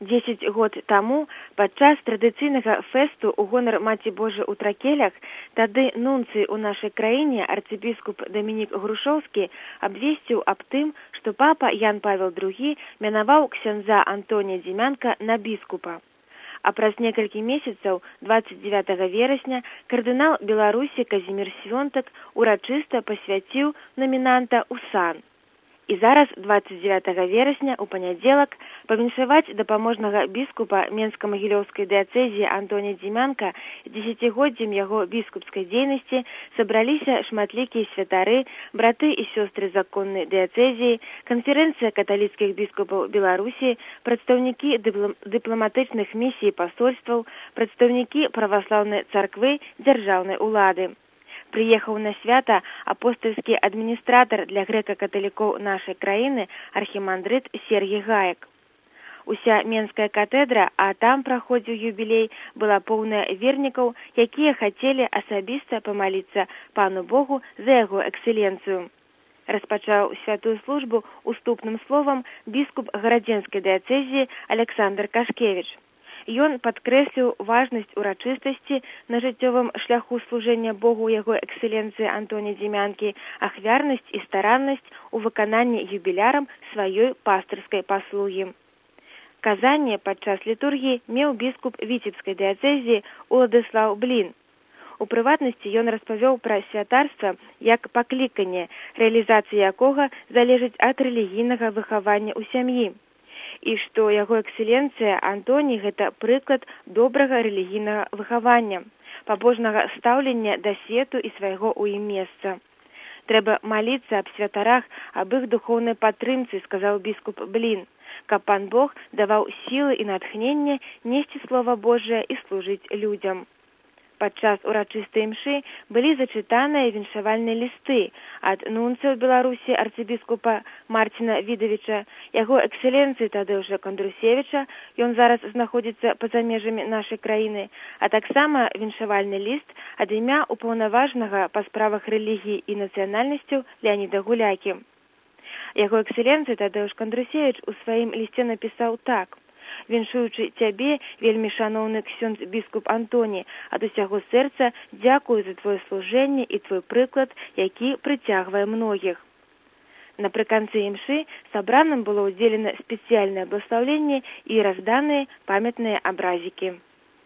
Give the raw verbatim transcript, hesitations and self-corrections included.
Дзесяць год таму падчас традыцыйнага фэсту ў гонар Маці Божай у Тракелях тады нунцый у нашай краіне арцыбіскуп Дамінік Грушоўскі абвесціў аб тым, што папа Ян Павел другі мянаваў ксяндза Антонія Дзімянка на біскупа. А праз некалькі месяцаў, дваццаць дзевятага верасня, кардынал Беларусі Казімір Свёнтак урачыста пасвяціў намінанта ў сан. І зараз, дваццаць дзевятага верасня, у панядзелак, павіншаваць дапаможнага біскупа Менска-Магілёўскай дыяцэзіі Антонія Дзімянка дзесяцігоддзем яго біскупскай дзейнасці сабраліся шматлікія святары, браты і сёстры законнай дыяцэзіі, канферэнцыя каталіцкіх біскупаў Беларусі, прадстаўнікі дыпламатычных місій пасольстваў, прадстаўнікі праваслаўнай царквы, дзяржаўнай улады. Прыехаў на свята апостальскі адміністратар для грэка-каталікоў нашай краіны архімандрыт Сергій Гаек. Уся Менская катэдра, а там праходзіў юбілей, была поўная вернікаў, якія хацелі асабіста памаліцца пану Богу за яго эксцэленцыю. Распачаў святую службу уступным словам біскуп гарадзенскай дыяцэзіі Александр Кашкевіч. Ён падкрэсліў важнасць урачыстасці на жыццёвым шляху служэння Богу яго эксцэленцыі Антонія Дзімянкі, ахвярнасць і стараннасць у выкананні юбілярам сваёй пастырскай паслугі. Казанне падчас літургіі меў біскуп Віцебскай дыяцэзіі Уладыслаў Блін. У прыватнасці ён распавёў пра святарства як пакліканне, рэалізацыя якога залежыць ад рэлігійнага выхавання ў сям'і. І што яго эксцэленцыя Антоній гэта прыклад добрага рэлігійнага выхавання, пабожнага стаўлення да свету і свайго ў ім месца. Трэба маліцца аб святарах, аб іх духоўнай падтрымцы, сказаў біскуп Блін, каб пан Бог даваў сілы і натхненне несці слова Божае і служыць людзям. Падчас урачыстай імшы былі зачытаныя віншавальныя лісты ад нунцыя ў Беларусі арцыбіскупа Марціна Відавіча, яго эксцэленцыі Тадеуша Кандрусевіча, ён зараз знаходзіцца па-за межамі нашай краіны, а таксама віншавальны ліст ад імя упаўнаважанага па справах рэлігіі і нацыянальнасцяў Леаніда Гулякі. Яго эксцэленцыя Тадеуш Кандрусевіч у сваім лісце напісаў так: «Віншуючы цябе, вельмі шаноўны ксёндз біскуп Антоні, ад усяго сэрца дзякую за твоё служэнне і твой прыклад, які прыцягвае многіх». Напрыканцы імшы сабраным было ўдзелена спецыяльнае бласлаўленне і разданыя памятныя абразікі.